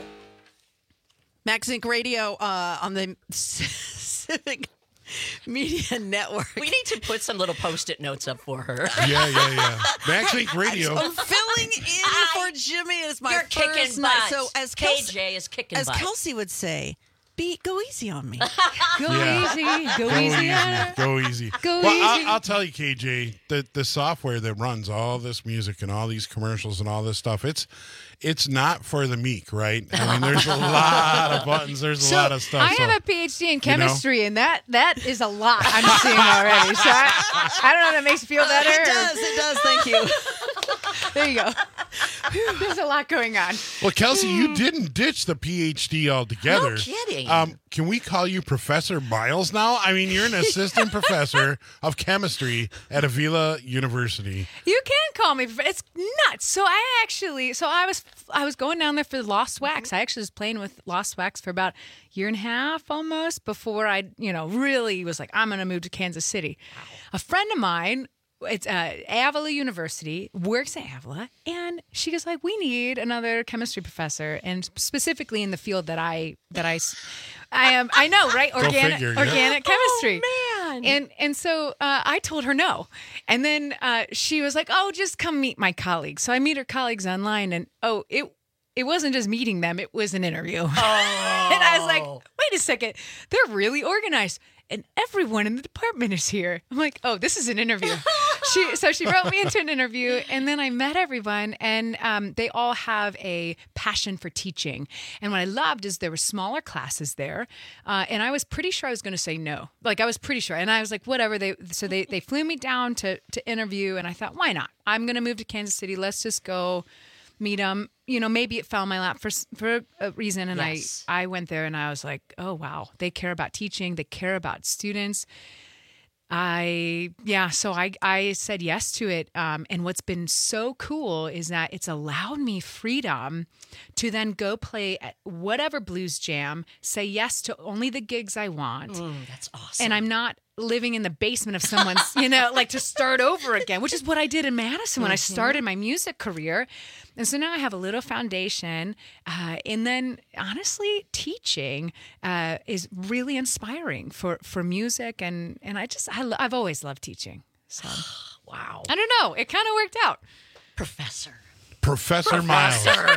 Max Inc Radio uh, on the Civic Media Network. We need to put some little post-it notes up for her. Yeah, yeah, yeah. Max Inc Radio. I'm filling in for Jimmy. It's my You're first kicking night. butt. So as K Kelsey, J is kicking as butt. Kelsey would say, Be, go easy on me. Go Yeah. easy. Go, Go easy. easy. on her. Go easy. Go well, easy. I'll, I'll tell you, K J, the the software that runs all this music and all these commercials and all this stuff, it's it's not for the meek, right? I mean, there's a lot of buttons. There's a So, lot of stuff. I so, have a P H D in you know? chemistry, and that that is a lot I'm seeing already. So I, I don't know if that makes you feel better. It does. It does. Thank you. There you go. There's a lot going on. Well, Kelsey, you didn't ditch the P H D altogether. No kidding. Um, can we call you Professor Miles now? I mean, you're an assistant professor of chemistry at Avila University. You can call me. It's nuts. So I actually, so I was, I was going down there for the Lost Wax. I actually was playing with Lost Wax for about a year and a half almost before I, you know, really was like, I'm going to move to Kansas City. A friend of mine, it's uh, Avila University, works at Avila, and she goes like, we need another chemistry professor, and specifically in the field that I that I, s- I am. I know, right? Go Organic figure, yeah. organic chemistry. Oh, man. And and so uh, I told her no, and then uh, she was like, oh, just come meet my colleagues. So I meet her colleagues online, and oh, it. It wasn't just meeting them, it was an interview. Oh. And I was like, wait a second, they're really organized. And everyone in the department is here. I'm like, oh, this is an interview. she So she wrote me into an interview, and then I met everyone, and um, they all have a passion for teaching. And what I loved is there were smaller classes there, uh, and I was pretty sure I was going to say no. Like, I was pretty sure. And I was like, whatever. They So they, they flew me down to, to interview, and I thought, why not? I'm going to move to Kansas City. Let's just go meet them. You know, maybe it fell in my lap for for a reason, and Yes. I I went there and I was like, oh wow, they care about teaching, they care about students. I yeah, so I I said yes to it. Um, and what's been so cool is that it's allowed me freedom to then go play at whatever blues jam, say yes to only the gigs I want. Mm, that's awesome. And I'm not living in the basement of someone's, you know, like to start over again, which is what I did in Madison when I started my music career. And so now I have a little foundation. Uh, and then honestly, teaching uh, is really inspiring for, for music. And, and I just, I, lo- I've always loved teaching. So, wow. I don't know. It kind of worked out. Professor. Professor Miles. Professor.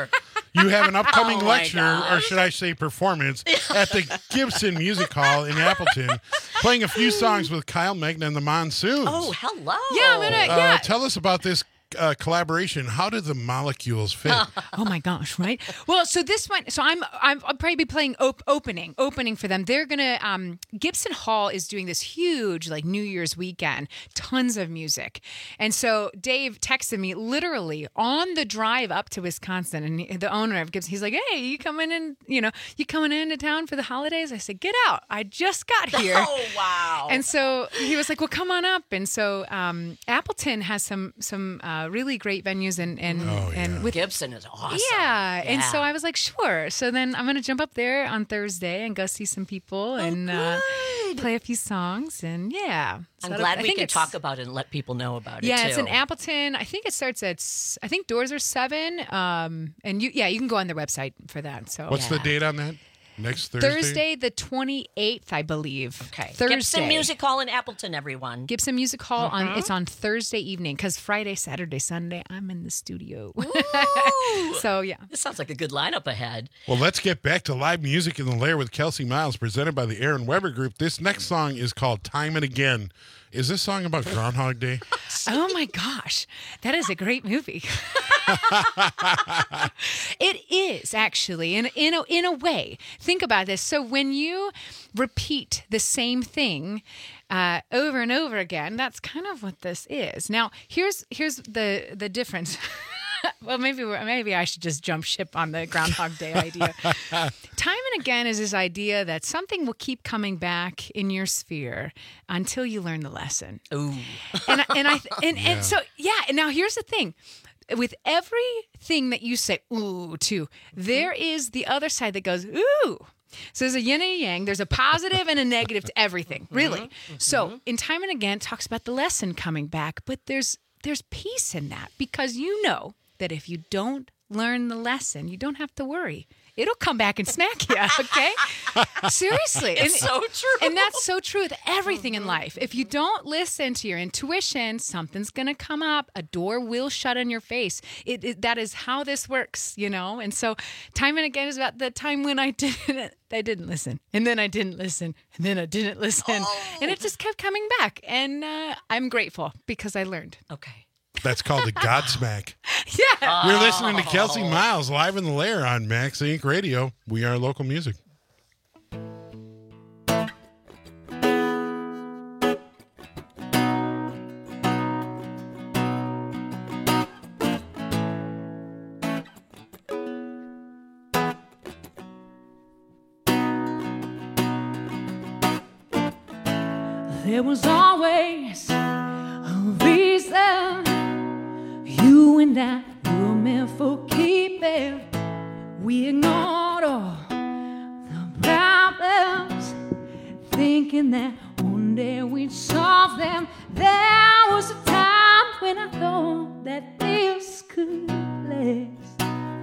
You have an upcoming Oh, my lecture, or gosh. should I say performance, at the Gibson Music Hall in Appleton, playing a few songs with Kyle Megna and the Monsoons. Oh, hello. Yeah, I'm gonna. Uh, Yeah. tell us about this uh, collaboration. How did the molecules fit? Oh my gosh, right? Well, so this one, so I'm I'm I'll probably be playing op- opening opening for them. They're gonna um, Gibson Hall is doing this huge like New Year's weekend, tons of music, and so Dave texted me literally on the drive up to Wisconsin, and he- the owner of Gibson, he's like, "Hey, you coming in? You know, you coming into town for the holidays?" I said, "Get out! I just got here." Oh, wow. And so he was like, "Well, come on up." And so um, Appleton has some some uh, really great venues, and and Oh, and yeah. with Gibson is awesome. yeah. And so Yeah. I was like, sure. So then I'm going to jump up there on Thursday and go see some people and uh, play a few songs. And yeah. So I'm that'll- glad I we think can it's- talk about it and let people know about it, Yeah, too. it's in Appleton. I think it starts at, s- I think doors are seven. Um, and you, yeah, you can go on their website for that. So What's the date on that? Next Thursday? Thursday, the twenty-eighth, I believe. Okay. Thursday. Gibson Music Hall in Appleton, everyone. Gibson Music Hall on Mhm. it's on Thursday evening because Friday, Saturday, Sunday I'm in the studio. So yeah, This sounds like a good lineup ahead. Well, let's get back to live music in the Lair with Kelsey Miles, presented by the Aaron Weber Group. This next song is called Time and Again. Is this song about Groundhog Day? Oh my gosh, that is a great movie. It is actually, in in a, in a way. Think about this. So when you repeat the same thing uh, over and over again, that's kind of what this is. Now, here's here's the the difference. Well, maybe we're, maybe I should just jump ship on the Groundhog Day idea. Time and again is this idea that something will keep coming back in your sphere until you learn the lesson. Ooh. And I- and I and, Yeah. and so yeah. And now here's the thing. With everything that you say ooh to, there is the other side that goes ooh. So there's a yin and a yang. There's a positive and a negative to everything, really. So in Time and Again, it talks about the lesson coming back, but there's there's peace in that because you know that if you don't learn the lesson, you don't have to worry. It'll come back and smack you, okay? Seriously. It's so true. And that's so true with everything in life. If you don't listen to your intuition, something's going to come up. A door will shut in your face. It, it, that is how this works, you know? And so Time and Again is about the time when I didn't I didn't listen. And then I didn't listen. And then I didn't listen. And it just kept coming back. And uh, I'm grateful because I learned. Okay. That's called the Godsmack. Yeah. You're listening to Kelsey Miles live in the Lair on Max Inc Radio. We are local music. There was always a reason you and I were meant for keeping. We ignored all the problems, thinking that one day we'd solve them. There was a time when I thought that this could last.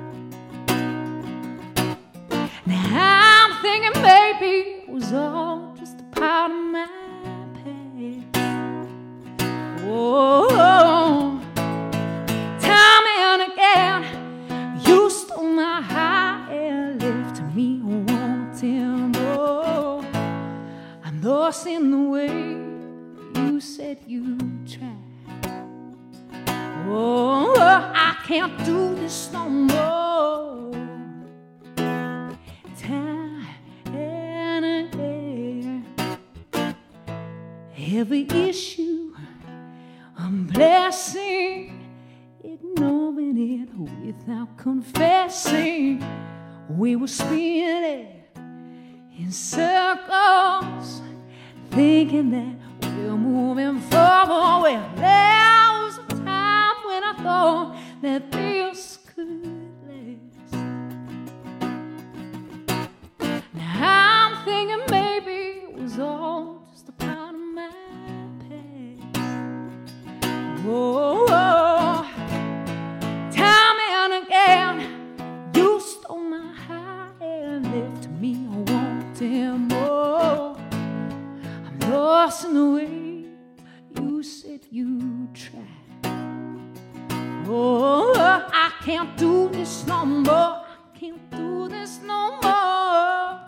Now I'm thinking maybe it was all just a part of my oh, time and again, you stole my heart and left me wanting more. I'm lost in the way you said you'd try. Oh, I can't do this no more. Time and again, every issue I'm blessing, ignoring it without confessing. We were spinning in circles, thinking that we're moving forward. Well, there was a time when I thought that this could last. Now I'm thinking maybe it was all just a part of my oh, oh, time and again, you stole my heart and left me wanting more. I'm lost in the way you said you'd try. Oh, I can't do this no more. I can't do this no more.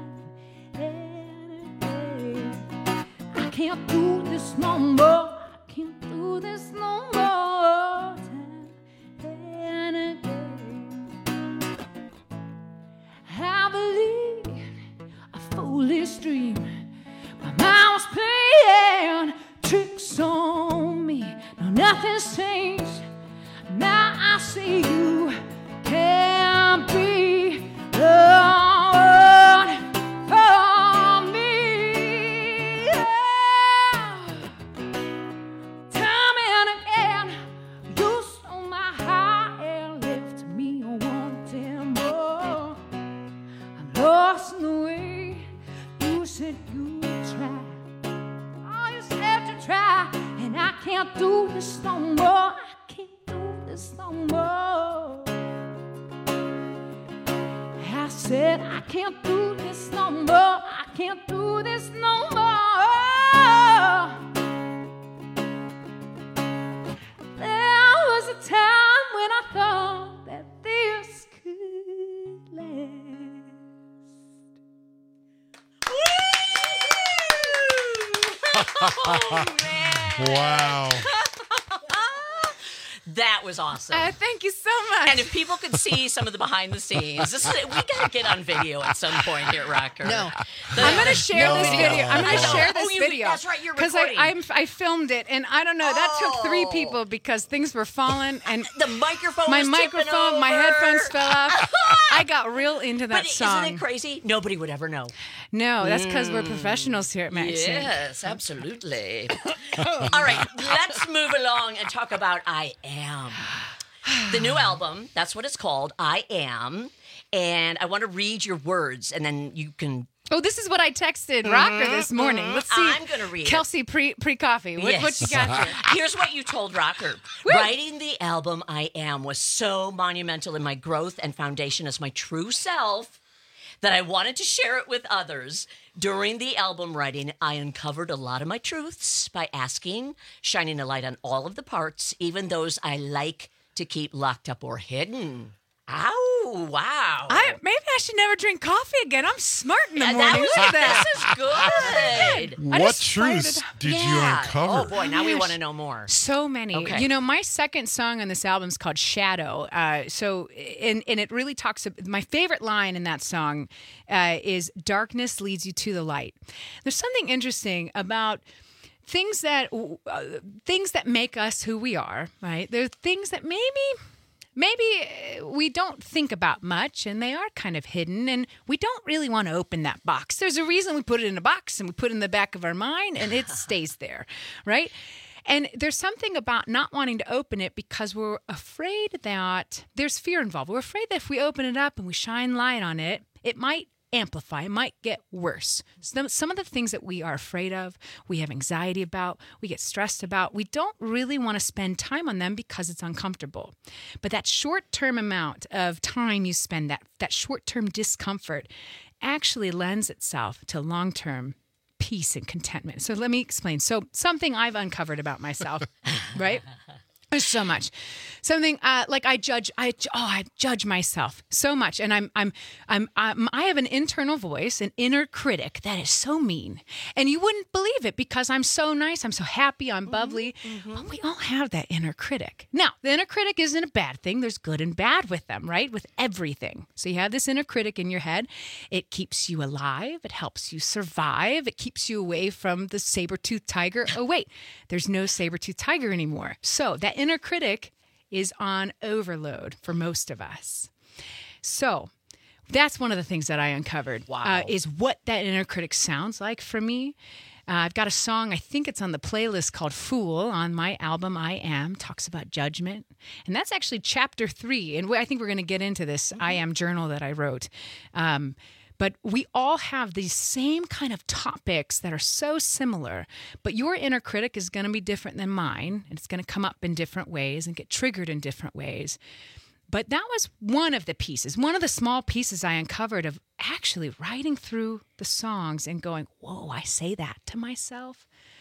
I can't do this no more. I can't do this no more. And again, I believe a foolish dream. My mind was playing tricks on me. No, nothing's changed. Now I see you can't be the one for me. Yeah. Time and again, you stole my heart and left me wanting more. I'm lost in the way. You said you would try. Oh, you said to try, and I can't do this no more. I can't do this no more. I said I can't do this no more. I can't do this no more. There was a time when I thought that this could last. Oh, man. Wow. That was awesome. Uh, thank you so much. And if people could see some of the behind the scenes, this is, we gotta get on video at some point here at Rocker. No, The- I'm gonna share no this video. video. I'm I gonna know. share Oh, this you- video. That's right. You're Because I recording. I'm, I filmed it, and I don't know. That took three Oh. people because things were falling, and the microphone. my was tipping microphone, my over. headphones fell off. I got real into that But song. isn't it crazy? Nobody would ever know. No, that's because we're Mm. professionals here at Max Sync. Yes, absolutely. All right, let's move along and talk about I Am. The new album, that's what it's called, I Am. And I want to read your words, and then you can... Oh, this is what I texted Rocker this morning. mhm. Let's see. I'm gonna read it. Kelsey pre pre coffee. What, Yes. what you got here? Here's what you told Rocker. Writing the album I Am was so monumental in my growth and foundation as my true self that I wanted to share it with others. During the album writing, I uncovered a lot of my truths by asking, shining a light on all of the parts, even those I like to keep locked up or hidden. Ow, wow. I maybe I should never drink coffee again. I'm smart in the Yeah, morning. that was, Look at that. This is good. I What just fired truths it- did you Yeah. uncover? Oh, boy, now we Gosh. want to know more. So many. Okay. You know, my second song on this album is called Shadow. Uh, so, and, and it really talks, my favorite line in that song uh, is darkness leads you to the light. There's something interesting about things that, uh, things that make us who we are, right? There's things that maybe... Maybe we don't think about much and they are kind of hidden and we don't really want to open that box. There's a reason we put it in a box and we put it in the back of our mind and it stays there, right? And there's something about not wanting to open it because we're afraid that there's fear involved. We're afraid that if we open it up and we shine light on it, it might amplify, it might get worse. Some, some of the things that we are afraid of, we have anxiety about, we get stressed about, we don't really want to spend time on them because it's uncomfortable. But that short-term amount of time you spend, that, that short-term discomfort, actually lends itself to long-term peace and contentment. So let me explain. So something I've uncovered about myself, right? There's so much. Something uh, like I judge. I oh, I judge myself so much, and I'm, I'm, I'm, I'm, I have an internal voice, an inner critic that is so mean, and you wouldn't believe it because I'm so nice, I'm so happy, I'm bubbly. Mm-hmm. But we all have that inner critic. Now, the inner critic isn't a bad thing. There's good and bad with them, right? With everything. So you have this inner critic in your head. It keeps you alive. It helps you survive. It keeps you away from the saber-toothed tiger. Oh wait, there's no saber-toothed tiger anymore. So that inner critic is on overload for most of us. So that's one of the things that I uncovered. Wow. Uh, is what that inner critic sounds like for me. Uh, I've got a song, I think it's on the playlist called Fool on my album I Am, talks about judgment. And that's actually chapter three. And I think we're going to get into this I Am journal that I wrote. Um, But we all have these same kind of topics that are so similar, but your inner critic is going to be different than mine, and it's going to come up in different ways and get triggered in different ways. But that was one of the pieces, one of the small pieces I uncovered of actually writing through the songs and going, whoa, I say that to myself.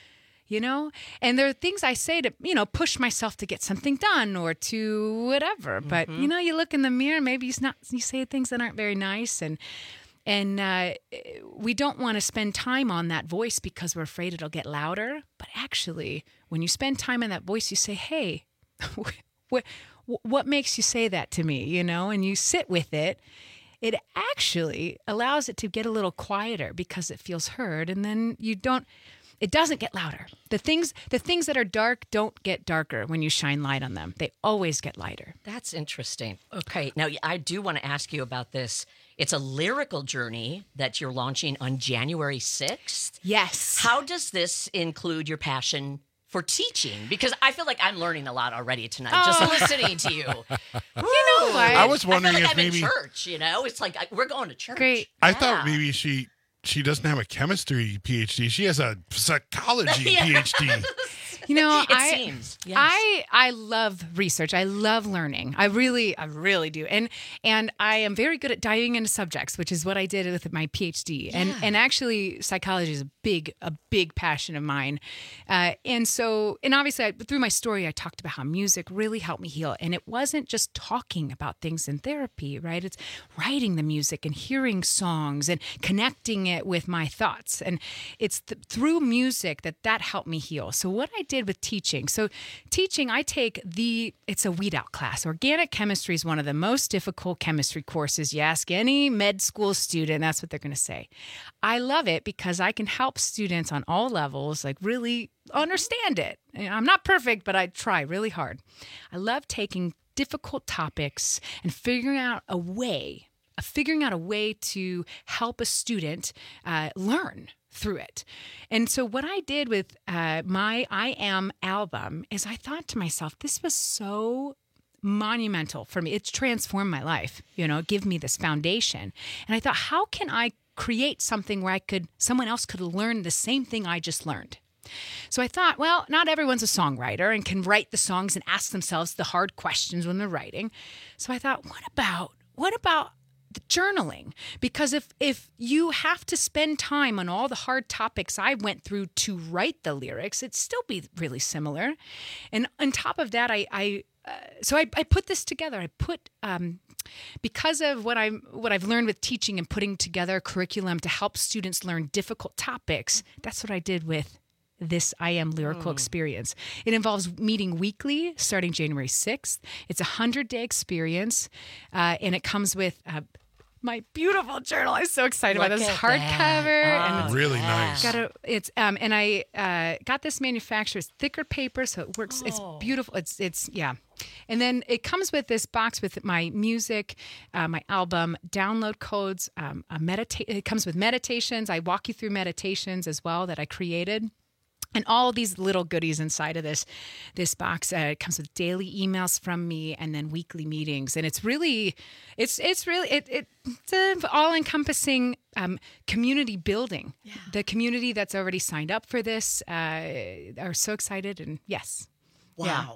you know? And there are things I say to, you know, push myself to get something done or to whatever. Mm-hmm. But, you know, you look in the mirror, maybe it's not, you say things that aren't very nice. And, and uh, we don't want to spend time on that voice because we're afraid it'll get louder. But actually, when you spend time on that voice, you say, hey, what, what makes you say that to me, you know? And you sit with it. It actually allows it to get a little quieter because it feels heard. And then you don't, it doesn't get louder. The things, the things that are dark don't get darker when you shine light on them. They always get lighter. That's interesting. Okay. Now, I do want to ask you about this. It's a lyrical journey that you're launching on January sixth. Yes. How does this include your passion for teaching? Because I feel like I'm learning a lot already tonight, oh. just listening to you. You know what? I was wondering I feel like if I'm maybe in church, you know? It's like I, we're going to church. Great. I Yeah. thought maybe she she doesn't have a chemistry PhD. She has a psychology Yeah. PhD. You know, It I, seems, yes. I I love research. I love learning. I really, I really do. And and I am very good at diving into subjects, which is what I did with my PhD. And Yeah. and actually, psychology is a big a big passion of mine. Uh, and so, and obviously, I, through my story, I talked about how music really helped me heal. And it wasn't just talking about things in therapy, right? It's writing the music and hearing songs and connecting it with my thoughts. And it's th- through music that that helped me heal. So what I did with teaching. So teaching, I take the, it's a weed out class. Organic chemistry is one of the most difficult chemistry courses. You ask any med school student, that's what they're going to say. I love it because I can help students on all levels, like really understand it. I'm not perfect, but I try really hard. I love taking difficult topics and figuring out a way, uh, figuring out a way to help a student uh, learn through it. And so what I did with uh, my I Am album is I thought to myself, this was so monumental for me. It's transformed my life, you know, give me this foundation. And I thought, how can I create something where I could, someone else could learn the same thing I just learned? So I thought, well, not everyone's a songwriter and can write the songs and ask themselves the hard questions when they're writing. So I thought, what about, what about the journaling? Because if if you have to spend time on all the hard topics I went through to write the lyrics, it'd still be really similar. And on top of that, I, I uh, so I, I put this together. I put um, because of what I'm what I've learned with teaching and putting together a curriculum to help students learn difficult topics. That's what I did with this I Am Lyrical Mm. experience. It involves meeting weekly starting January sixth. It's a hundred-day experience, uh, and it comes with uh, my beautiful journal. I'm so excited Look about this at hardcover. that. And Oh, it's Really nice. got a, it's um, and I uh, got this manufactured. It's thicker paper, so it works. Oh. It's beautiful. It's it's yeah. And then it comes with this box with my music, uh, my album, download codes, um, a medita- It comes with meditations. I walk you through meditations as well that I created. And all these little goodies inside of this this box. Uh, it comes with daily emails from me, and then weekly meetings. And it's really, it's it's really it, it it's an all-encompassing um, community building. Yeah. The community that's already signed up for this uh, are so excited. And yes, Wow. Yeah.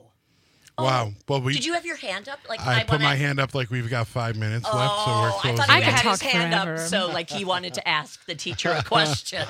Wow. Well, we. Did you have your hand up? Like I, put wanna... my hand up like we've got five minutes Oh, left, so we're I closing. thought he in. had talk his hand forever. up, so like he wanted to ask the teacher a question.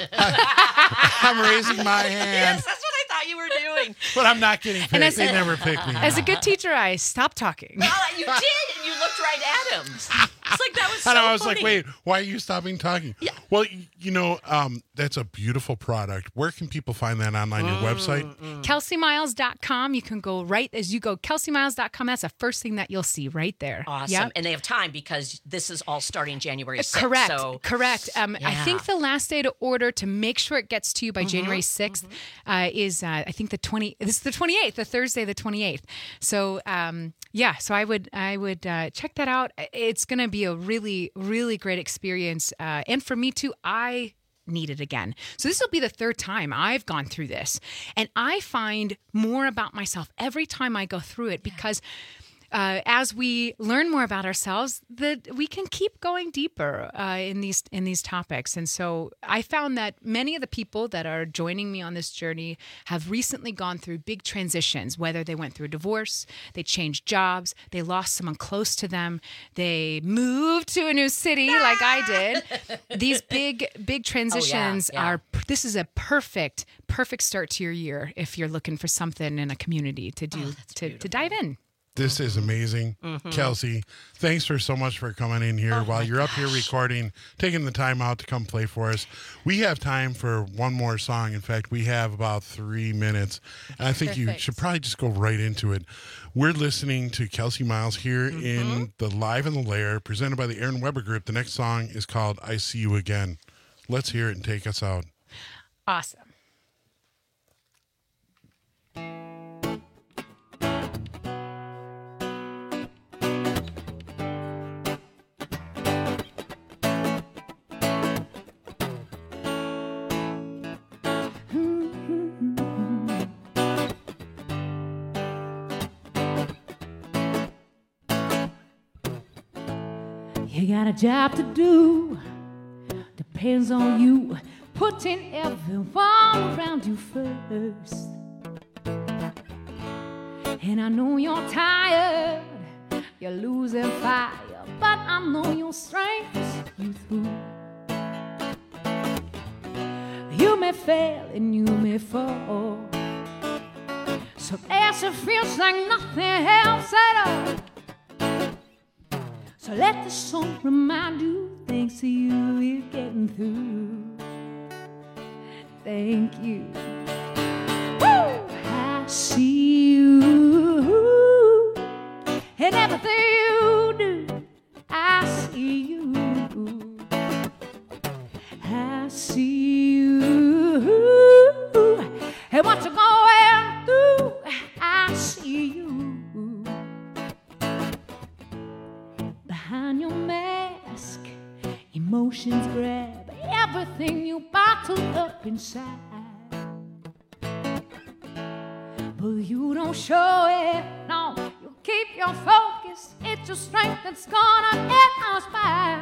I'm raising my hand, Yes, that's what I thought you were doing. but I'm not getting picked. And as They a- never pick me. As a good teacher, I stopped talking. Oh, you did, and you looked right at him. It's like that was so And I was funny. like, wait, why are you stopping talking? Yeah. Well, y- you know, um, that's a beautiful product. Where can people find that online? Your website? Kelsey Miles dot com. You can go right as you go. Kelsey Miles dot com. That's the first thing that you'll see right there. Awesome. Yep. And they have time because this is all starting January sixth. Correct. So Correct. Um, I Yeah. think the last day to order to make sure it gets to you by January sixth uh, is uh, I think the twenty. This is the twenty-eighth, the Thursday, the twenty-eighth. So um, yeah. So I would I would uh, check that out. It's going to be a really really great experience, uh, and for me too. I need it again. So this will be the third time I've gone through this, and I find more about myself every time I go through it because uh, as we learn more about ourselves, that we can keep going deeper uh, in these in these topics. And so I found that many of the people that are joining me on this journey have recently gone through big transitions, whether they went through a divorce, they changed jobs, they lost someone close to them, they moved to a new city ah! like I did. These big, big transitions oh, yeah, yeah. are, this is a perfect, perfect start to your year if you're looking for something in a community to do, oh, to, to dive in. This is amazing. Mm-hmm. Kelsey, thanks for so much for coming in here oh while you're gosh. up here recording, taking the time out to come play for us. We have time for one more song. In fact, we have about three minutes. And I think Perfect. you should probably just go right into it. We're listening to Kelsey Miles here mm-hmm. in the Live in the Lair, presented by the Aaron Weber Group. The next song is called I See You Again. Let's hear it and take us out. Awesome. You got a job to do, depends on you, putting everyone around you first. And I know you're tired, you're losing fire, but I know your strength will see you through. You may fail and you may fall, so as it feels like nothing else at all. So let the song remind you, thanks to you, we're getting through. Thank you. Woo! I see you in everything you do. I see you. I see you. And what you're going through, I see you. Behind your mask, emotions grab everything you bottled up inside. But you don't show it, no, you keep your focus. It's your strength that's gonna get us by.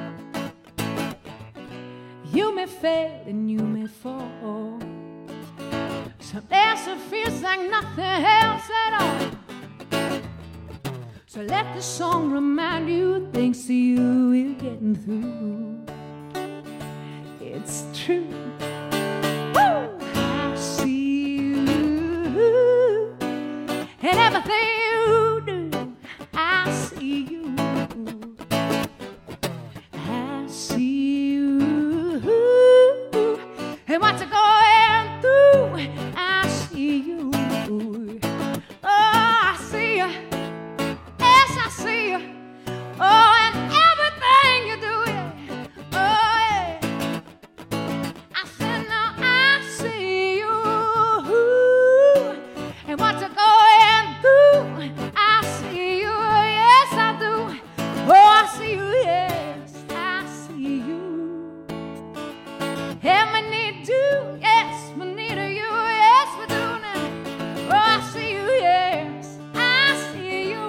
You may fail and you may fall, some days it feels like nothing else at all. So let the song remind you, thanks to you, we're getting through. It's true. Woo! I see you in everything you do. I see you. I see you and what you're going through. I see you. Oh, I see you. I see you, oh, and everything you do, yeah. Oh, yeah. I said, now I see you, and what you're going through. I see you, yes, I do. Oh, I see you, yes, I see you. And we need you, yes, we need you, yes, we do now. Oh, I see you, yes, I see you.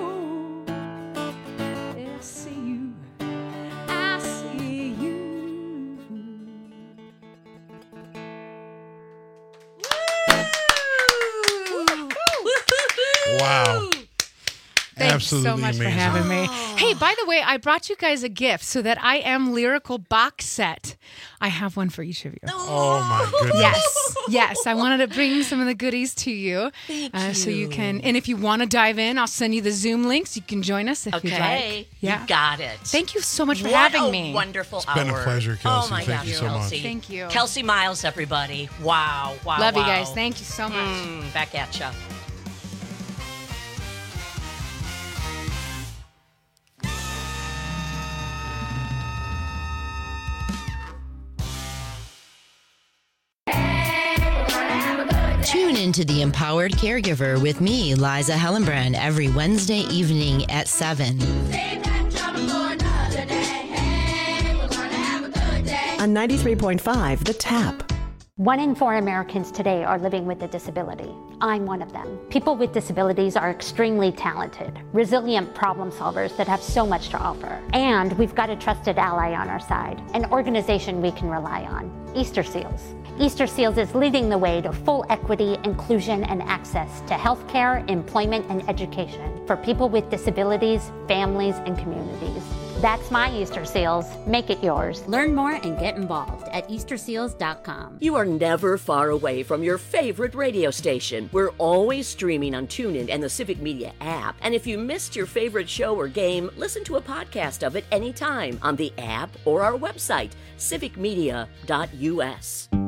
Wow. Thanks Absolutely so much amazing. for having me. Hey, by the way, I brought you guys a gift so that I Am Lyrical box set. I have one for each of you. Oh, my goodness. Yes, yes. I wanted to bring some of the goodies to you. Thank uh, you. So you can, and if you want to dive in, I'll send you the Zoom links. You can join us if okay. you'd like. Yeah. You got it. Thank you so much for what having a me. wonderful It's hour. been a pleasure, Kelsey. Oh, my Thank gosh, you so Kelsey. much. Thank you. Kelsey Miles, everybody. Wow, wow, Love wow. you guys. Thank you so much. Mm, back at ya. Tune into The Empowered Caregiver with me, Liza Hellenbrand, every Wednesday evening at seven. On ninety-three point five, The Tap. One in four Americans today are living with a disability. I'm one of them. People with disabilities are extremely talented, resilient problem solvers that have so much to offer. And we've got a trusted ally on our side, an organization we can rely on, Easter Seals. Easter Seals is leading the way to full equity, inclusion, and access to healthcare, employment, and education for people with disabilities, families, and communities. That's my Easter Seals. Make it yours. Learn more and get involved at easter seals dot com. You are never far away from your favorite radio station. We're always streaming on TuneIn and the Civic Media app. And if you missed your favorite show or game, listen to a podcast of it anytime on the app or our website, civic media dot u s.